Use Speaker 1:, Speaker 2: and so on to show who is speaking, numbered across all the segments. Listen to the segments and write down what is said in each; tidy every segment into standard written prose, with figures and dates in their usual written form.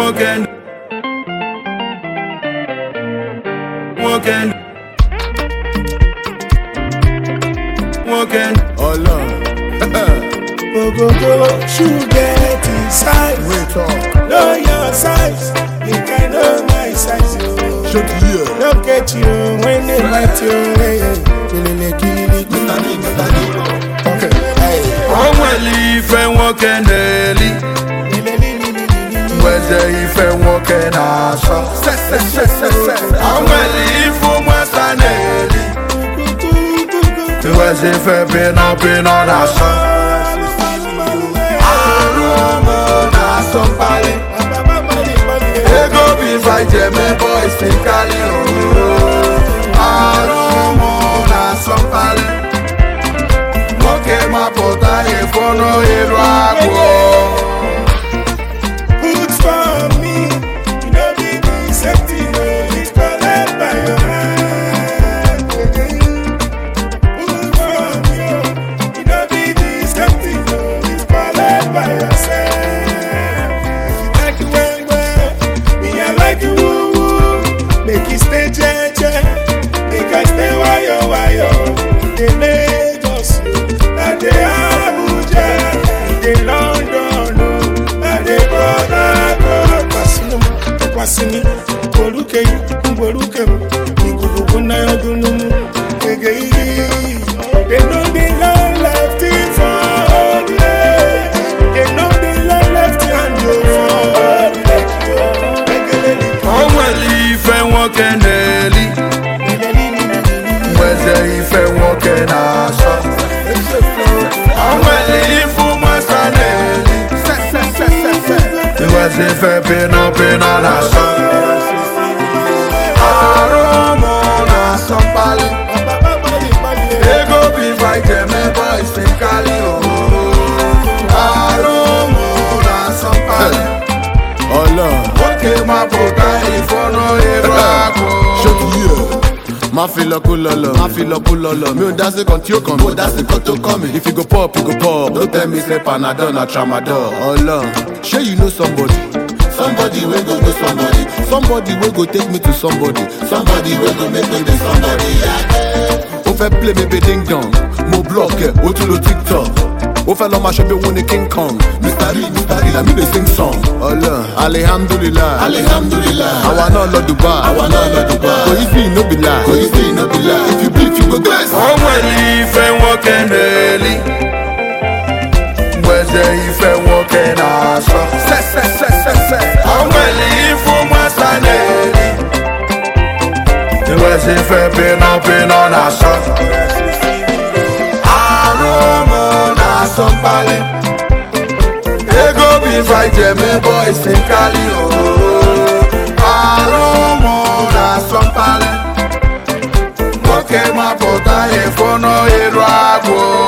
Speaker 1: walking. Oh Lord.
Speaker 2: Go, you get inside.
Speaker 1: Wait up.
Speaker 2: Know your size. You can know my size.
Speaker 1: Shut here.
Speaker 2: Look at you when they bite you.
Speaker 1: Okay. I'm if I walking early. Where's the if I walking awesome? I'm if I'm Western early. Where's if I been up in on awesome? Somebody, they go be fighting me boys in Cali. I don't wanna somebody. Okay, my pota if you know it right.
Speaker 2: Good for me, you know be deceptive. It's called by your hand. Good for me, you know be deceptive. It's called by yourself. Make it stay jeje, make I stay wayo. They Lagos, and they Abuja, they London, and they Brother. Kwasini, Boluke, Igugu na yodunumu, they know they love left it for all day. They know they love left hand for all day.
Speaker 1: Walking early, where's the if I walking awesome? I'm if I'm Western early. Where's if I been up in on awesome? I don't wanna somebody. They go be fighting me boys in Cali. I don't wanna somebody. Oh Lord, okay, my pota if you know it right. Ma feel pull. Me that's the conti come. Oh, that's the conto coming. If you go pop, you go pop. Don't tell me say Panadol na tramadol. Oh Lord, sure you know somebody. Somebody will go to somebody. Somebody will go take me to somebody. Somebody will go make me to somebody. On fait play me ding dong. Mo block, o to lo TikTok. O fait l'homme a chopé one King Kong. Mr. La me they sing song. Allah, Alhamdulillah. Awa no Lord Dubai. Go easy no be lie. If you believe you go bless. I'm if I walking early. Where's the if I walking awesome? I'm if I'm Western early. Where's if I been up in on awesome? Somebody, they go be fighting me boys in Cali. I don't wanna somebody. Okay, my pota if you know it right.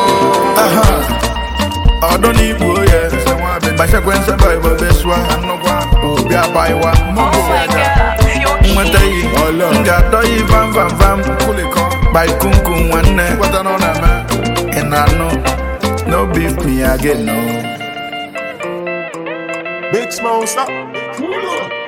Speaker 1: I don't need to yeah. But I can't say by the best one. I'm not going to be a buy one. I'm going to vam. By Kunkun one day. What I know, man. And I know. No beef me again, no.
Speaker 2: Big Smoke, stop.